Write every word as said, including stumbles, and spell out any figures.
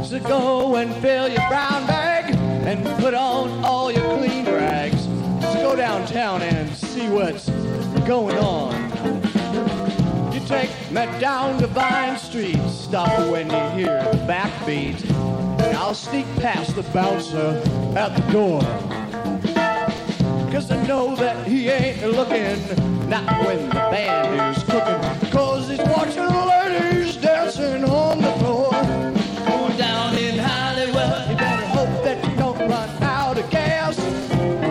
So go and fill your brown bag and put on all your clean rags. So go downtown and see what's going on. You take me down to Vine Street, stop when you hear the backbeat. And I'll sneak past the bouncer at the door. Cause I know that he ain't looking, not when the band is cooking. Cause he's